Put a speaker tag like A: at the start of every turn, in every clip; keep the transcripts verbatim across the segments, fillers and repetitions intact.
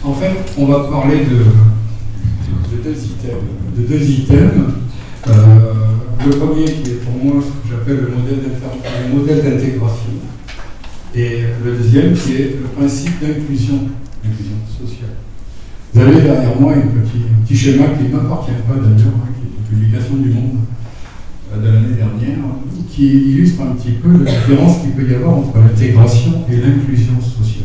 A: En fait, on va parler de, de deux items. De deux items. Euh, le premier qui est pour moi ce que j'appelle le modèle d'intégration. Et le deuxième qui est le principe d'inclusion, l'inclusion sociale. Vous avez derrière moi un petit, un petit schéma qui ne m'appartient pas d'ailleurs, hein, qui est une publication du Monde de l'année dernière, qui illustre un petit peu la différence qu'il peut y avoir entre l'intégration et l'inclusion sociale.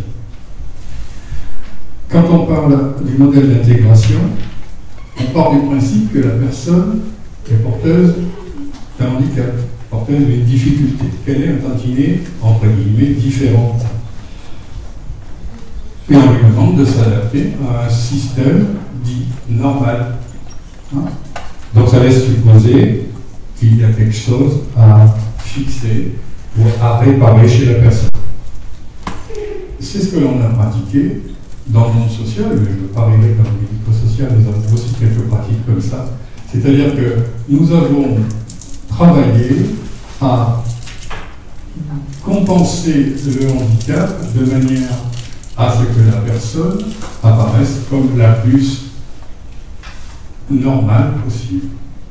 A: Quand on parle du modèle d'intégration, on part du principe que la personne est porteuse d'un handicap, porteuse d'une difficulté, qu'elle est un tantinet, entre guillemets, différente. Et on lui demande de s'adapter à un système dit normal. Hein? Donc ça laisse supposer qu'il y a quelque chose à fixer ou à réparer chez la personne. C'est ce que l'on a pratiqué dans le monde social, mais je ne veux pas arriver comme médico-social, nous avons aussi quelques pratiques comme ça. C'est-à-dire que nous avons travaillé à compenser le handicap de manière à ce que la personne apparaisse comme la plus normale possible.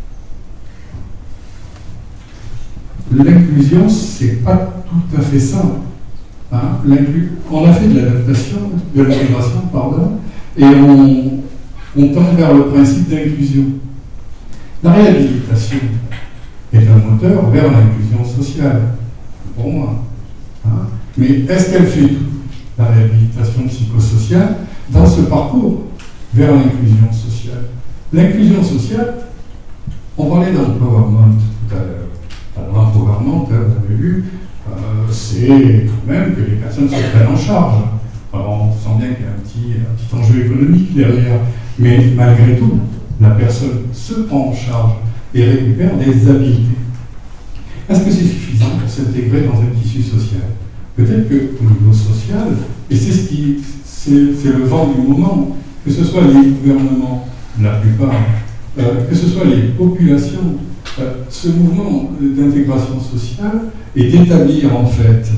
A: L'inclusion, c'est pas tout à fait simple. Hein? On a fait de l'adaptation, de l'intégration, pardon, et on, on tend vers le principe d'inclusion. La réhabilitation est un moteur vers l'inclusion sociale, pour moi. Hein? Mais est-ce qu'elle fait tout, la réhabilitation psychosociale, dans ce parcours vers l'inclusion sociale? L'inclusion sociale, on parlait d'empowerment tout à l'heure. Alors, l'empowerment, vous avez vu, euh, c'est quand même que les personnes se prennent en charge. Alors, on sent bien qu'il y a un petit, un petit enjeu économique derrière, mais malgré tout, la personne se prend en charge et récupère des habiletés. Est-ce que c'est suffisant pour s'intégrer dans un tissu social? Peut-être qu'au niveau social, et c'est ce qui, c'est, c'est le vent du moment, que ce soit les gouvernements, la plupart, euh, que ce soit les populations, euh, ce mouvement d'intégration sociale est d'établir en fait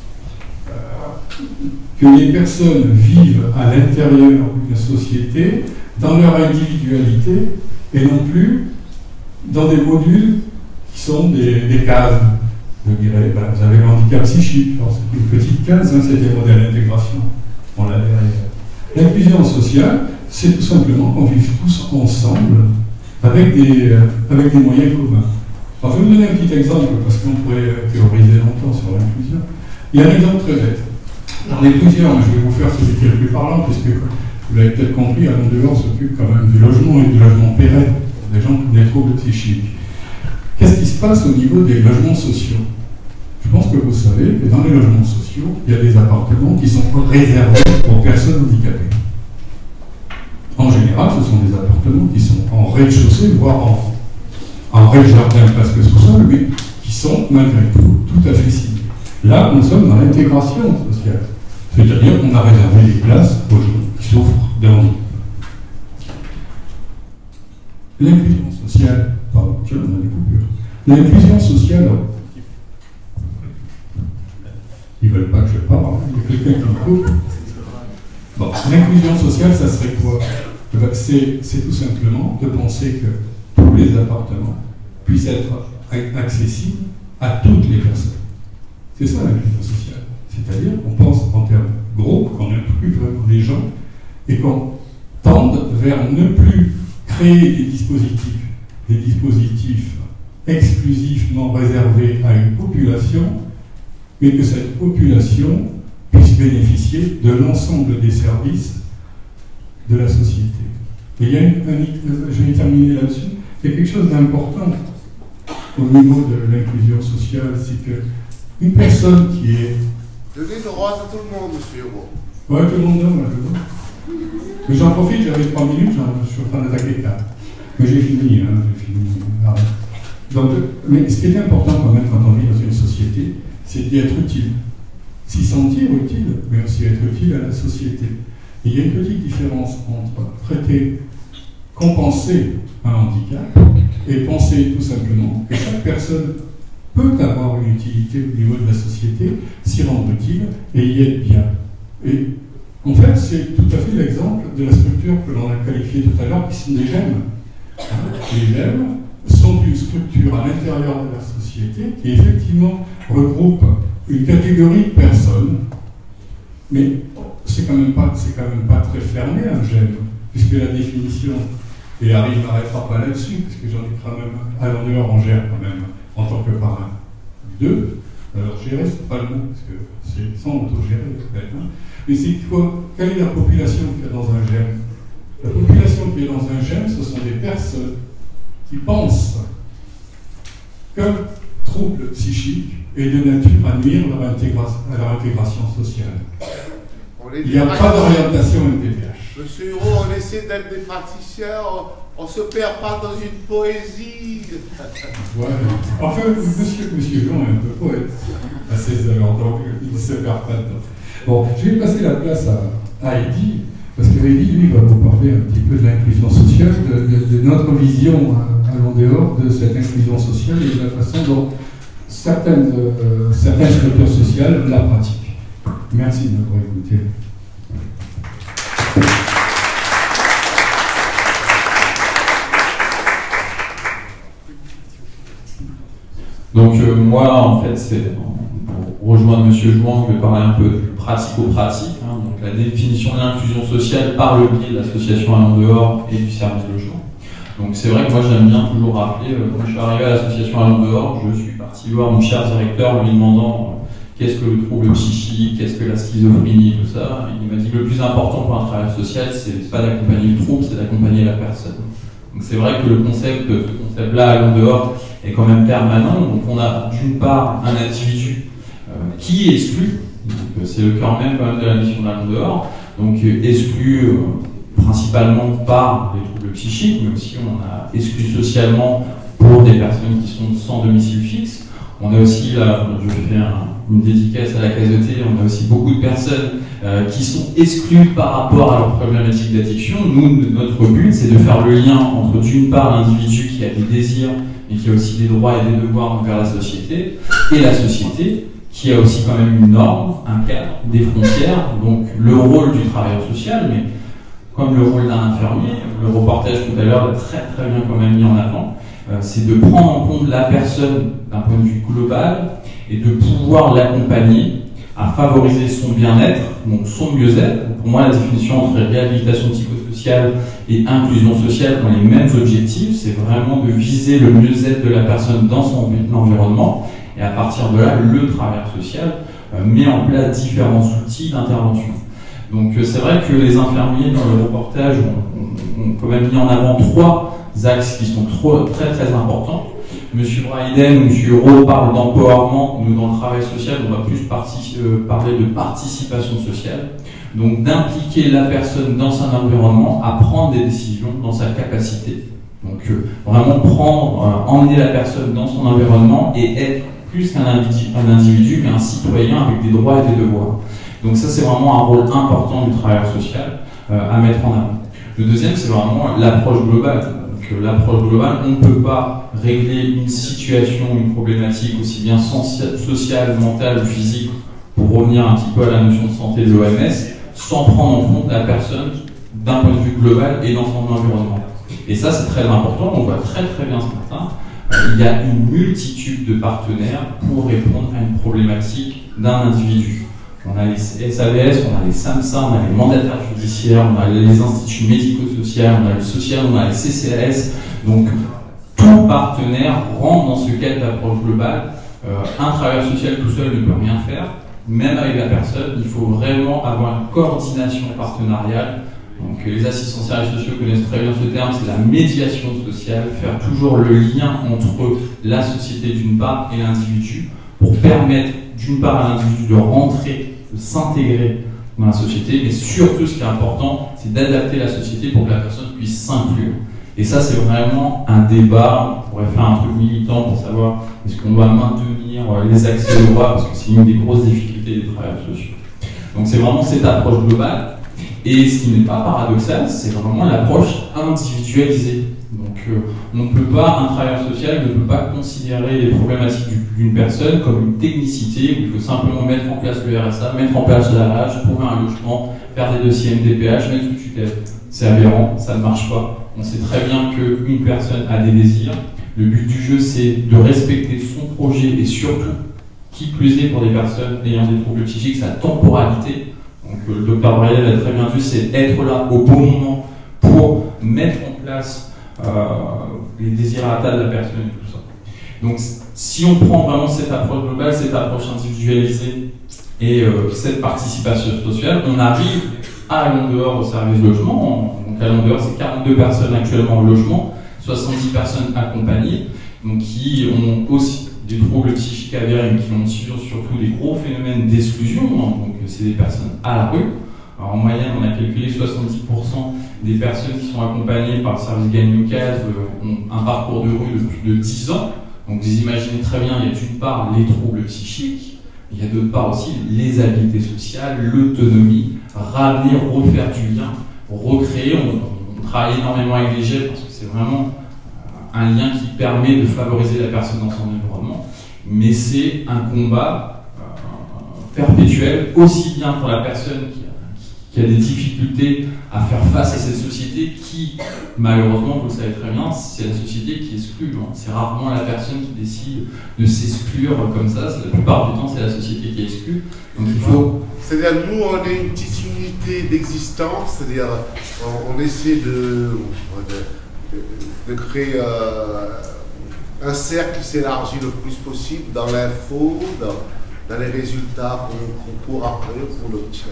A: euh, que les personnes vivent à l'intérieur d'une société dans leur individualité et non plus dans des modules qui sont des, des cases. Je dirais, ben, vous avez le handicap psychique, alors c'est une petite case, hein, c'est des modèles d'intégration. On l'a derrière. L'inclusion sociale, c'est tout simplement qu'on vive tous ensemble avec des, euh, avec des moyens communs. Alors, je vais vous donner un petit exemple parce qu'on pourrait théoriser longtemps sur l'inclusion. Il y a un exemple très bête. J'en ai plusieurs, mais je vais vous faire celui qui est le plus parlant, puisque vous l'avez peut-être compris, Alain Delors s'occupe quand même du logement et du logement pérenne pour des gens qui ont des troubles psychiques. Qu'est-ce qui se passe au niveau des logements sociaux? Je pense que vous savez que dans les logements sociaux, il y a des appartements qui sont réservés aux personnes handicapées. En général, ce sont des appartements qui sont en rez-de-chaussée, voire en, en rez-de-jardin, parce que sous-sol, mais qui sont malgré tout tout à fait ciblés. Là, nous sommes dans l'intégration sociale. C'est-à-dire qu'on a réservé des places aux gens qui souffrent de handicap. L'inclusion sociale, pardon, tiens, on a des coupures. L'inclusion sociale, ils ne veulent pas que je parle, hein. Il y a quelqu'un qui me coupe. Bon, l'inclusion sociale, ça serait quoi? C'est, c'est tout simplement de penser que tous les appartements puissent être accessibles à toutes les personnes. C'est ça l'inclusion sociale. C'est-à-dire qu'on pense en termes gros, qu'on inclut vraiment les gens et qu'on tende vers ne plus créer des dispositifs, des dispositifs exclusivement réservés à une population, mais que cette population puisse bénéficier de l'ensemble des services de la société. Et il y a une, un, je vais terminer là-dessus, il y a quelque chose d'important au niveau de l'inclusion sociale, c'est qu'une personne qui est...
B: Donnez le rose à tout le monde, monsieur Hugo.
A: Ouais, tout le monde donne, je vois. Mais j'en profite, j'avais trois minutes, je suis en train d'attaquer quatre. Mais j'ai fini, hein, j'ai fini. Arrête. Donc, mais ce qui est important quand même quand on vit dans une société, c'est d'y être utile. S'y sentir utile, mais aussi être utile à la société. Et il y a une petite différence entre traiter, compenser un handicap et penser tout simplement que chaque personne peut avoir une utilité au niveau de la société, s'y rendre utile et y être bien. Et en fait, c'est tout à fait l'exemple de la structure que l'on a qualifiée tout à l'heure, qui sont des gemmes. Les gemmes sont une structure à l'intérieur de la société qui effectivement regroupe une catégorie de personnes, mais c'est quand même pas, c'est quand même pas très fermé un gemme, puisque la définition, et Harry ne m'arrêtera pas là-dessus, parce que j'en ai quand même, à l'endroit on gère quand même en tant que parrain. Deux, alors gérer c'est pas le mot, parce que c'est sans autogérer peut-être, hein. Mais c'est quoi? Quelle est la population qu'il y a dans un gemme? La population qui est dans un gemme, ce sont des personnes qui pensent qu'un trouble psychique est de nature à nuire à leur, intégra à leur intégration sociale. Il n'y a pas d'orientation M T P H.
B: Monsieur Hureau, on essaie d'être des praticiens, on ne se perd pas dans une poésie.
A: Ouais. Enfin, monsieur, monsieur Jean est un peu poète à ses heures, donc il ne se perd pas dedans. Bon, je vais passer la place à, à Eddy, parce que Eddy, lui, va vous parler un petit peu de l'inclusion sociale, de, de, de notre vision à, à l'en-dehors de cette inclusion sociale et de la façon dont certaines, euh, certaines structures sociales la pratiquent. Merci de m'avoir écouté.
C: Donc euh, moi, en fait, c'est pour rejoindre Monsieur Jouan, je vais parler un peu du pratico-pratique, hein, donc la définition de l'inclusion sociale par le biais de l'association à l'en-dehors et du service logement. Donc c'est vrai que moi j'aime bien toujours rappeler, euh, quand je suis arrivé à l'association à l'en-dehors, je suis parti voir mon cher directeur lui demandant euh, qu'est-ce que le trouble psychique, qu'est-ce que la schizophrénie, tout ça. Et il m'a dit que le plus important pour un travail social, c'est pas d'accompagner le trouble, c'est d'accompagner la personne. Donc c'est vrai que le concept, ce concept-là à l'en-dehors est quand même permanent. Donc on a d'une part un individu euh, qui est exclu, c'est le cœur même quand même de la mission de l'en-dehors, donc euh, exclu euh, principalement par les troubles psychiques, mais aussi on a exclu socialement pour des personnes qui sont sans domicile fixe. On a aussi, là, je fais un, une dédicace à la caseté, on a aussi beaucoup de personnes euh, qui sont exclues par rapport à leurs problématiques d'addiction. Nous, notre but, c'est de faire le lien entre d'une part l'individu qui a des désirs, mais qui a aussi des droits et des devoirs envers la société, et la société, qui a aussi quand même une norme, un cadre, des frontières, donc le rôle du travailleur social, mais comme le rôle d'un infirmier, le reportage tout à l'heure l'a très très bien quand même mis en avant, euh, c'est de prendre en compte la personne d'un point de vue global et de pouvoir l'accompagner à favoriser son bien-être, donc son mieux-être. Pour moi, la définition entre réhabilitation psychosociale et inclusion sociale ont les mêmes objectifs, c'est vraiment de viser le mieux-être de la personne dans son environnement, et à partir de là, le travailleur social euh, met en place différents outils d'intervention. Donc euh, c'est vrai que les infirmiers dans le reportage ont, ont, ont quand même mis en avant trois axes qui sont trop, très très importants. Monsieur Braiden, Monsieur Hureau parlent d'empowerment. Nous, dans le travail social, on va plus parti, euh, parler de participation sociale. Donc d'impliquer la personne dans son environnement à prendre des décisions dans sa capacité. Donc euh, vraiment prendre, euh, emmener la personne dans son environnement et être plus qu'un individu, un individu, mais un citoyen avec des droits et des devoirs. Donc ça, c'est vraiment un rôle important du travailleur social euh, à mettre en avant. Le deuxième, c'est vraiment l'approche globale. Donc euh, l'approche globale, on ne peut pas régler une situation, une problématique aussi bien sociale, mentale ou physique, pour revenir un petit peu à la notion de santé de l'O M S, sans prendre en compte la personne d'un point de vue global et dans son environnement. Et ça, c'est très important, on voit très très bien ce matin. Il y a une multitude de partenaires pour répondre à une problématique d'un individu. On a les S A V S, on a les SAMSA, on a les mandataires judiciaires, on a les instituts médico-sociaux, on a le social, on a les C C A S. Donc, tout partenaire rentre dans ce cadre d'approche globale. Euh, un travailleur social tout seul ne peut rien faire. Même avec la personne, il faut vraiment avoir une coordination partenariale. Donc les assistants services sociaux connaissent très bien ce terme, c'est la médiation sociale, faire toujours le lien entre la société d'une part et l'individu pour permettre d'une part à l'individu de rentrer, de s'intégrer dans la société, mais surtout ce qui est important, c'est d'adapter la société pour que la personne puisse s'inclure. Et ça, c'est vraiment un débat. On pourrait faire un truc militant pour savoir est-ce qu'on doit maintenir les accès aux droits, parce que c'est une des grosses difficultés des travailleurs sociaux. Donc c'est vraiment cette approche globale. Et ce qui n'est pas paradoxal, c'est vraiment l'approche individualisée. Donc euh, on ne peut pas, un travailleur social ne peut pas considérer les problématiques d'une personne comme une technicité où il faut simplement mettre en place le R S A, mettre en place la R A H, trouver un logement, faire des dossiers M D P H, mettre tout de suite lève. C'est aberrant, ça ne marche pas. On sait très bien qu'une personne a des désirs. Le but du jeu, c'est de respecter son projet et surtout, qui plus est pour des personnes ayant des troubles psychiques, sa temporalité. Donc euh, le docteur Brayel l'a très bien vu, c'est être là au bon moment pour mettre en place euh, les désirata de la personne et tout ça. Donc si on prend vraiment cette approche globale, cette approche individualisée et euh, cette participation sociale, on arrive à Allons dehors au service logement. Donc Allons dehors, c'est quarante-deux personnes actuellement au logement, soixante-dix personnes accompagnées, donc qui ont aussi des troubles psychiques avérés, mais qui ont surtout des gros phénomènes d'exclusion. Donc c'est des personnes à la rue. Alors, en moyenne, on a calculé soixante-dix pour cent des personnes qui sont accompagnées par le service Gagne-Ocase euh, ont un parcours de rue de plus de dix ans. Donc vous imaginez très bien, il y a d'une part les troubles psychiques, il y a d'autre part aussi les habiletés sociales, l'autonomie, ramener, refaire du lien, recréer. On, on travaille énormément avec les G E P parce que c'est vraiment un lien qui permet de favoriser la personne dans son environnement, mais c'est un combat euh, perpétuel, aussi bien pour la personne qui a, qui a des difficultés à faire face à cette société qui, malheureusement, vous le savez très bien, c'est la société qui exclut. Hein. C'est rarement la personne qui décide de s'exclure comme ça, la plupart du temps c'est la société qui exclut. Donc il faut...
B: C'est-à-dire nous on est une petite unité d'existence, c'est-à-dire on, on essaie de... de de créer euh, un cercle qui s'élargit le plus possible dans l'info, dans, dans les résultats qu'on qu court après pour l'obtenir.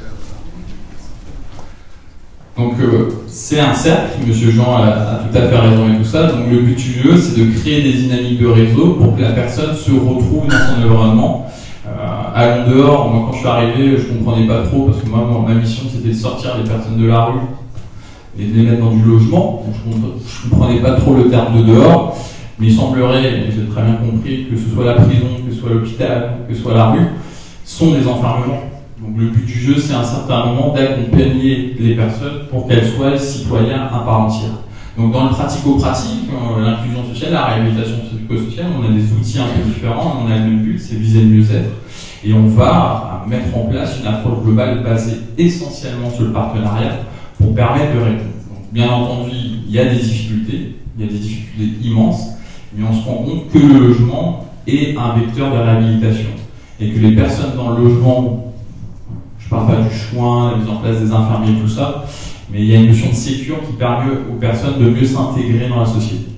C: Donc euh, c'est un cercle, M. Jean a, a tout à fait raison et tout ça, donc le but du jeu c'est de créer des dynamiques de réseau pour que la personne se retrouve dans son environnement. Euh, Allons dehors, moi quand je suis arrivé je ne comprenais pas trop parce que moi ma mission c'était de sortir les personnes de la rue et de les mettre dans du logement. Donc, je ne comprenais pas trop le terme de dehors, mais il semblerait, et j'ai très bien compris, que ce soit la prison, que ce soit l'hôpital, que ce soit la rue, sont des enfermements. Donc le but du jeu, c'est à un certain moment d'accompagner les personnes pour qu'elles soient citoyens à part entière. Donc dans le pratico-pratique, l'inclusion sociale, la réhabilitation psychosociale, on a des outils un peu différents, on a le même but, c'est viser le mieux-être. Et on va mettre en place une approche globale basée essentiellement sur le partenariat, pour permettre de répondre. Donc, bien entendu, il y a des difficultés, il y a des difficultés immenses, mais on se rend compte que le logement est un vecteur de réhabilitation et que les personnes dans le logement, je ne parle pas du soin, la mise en place des infirmiers, tout ça, mais il y a une notion de sécurité qui permet aux personnes de mieux s'intégrer dans la société.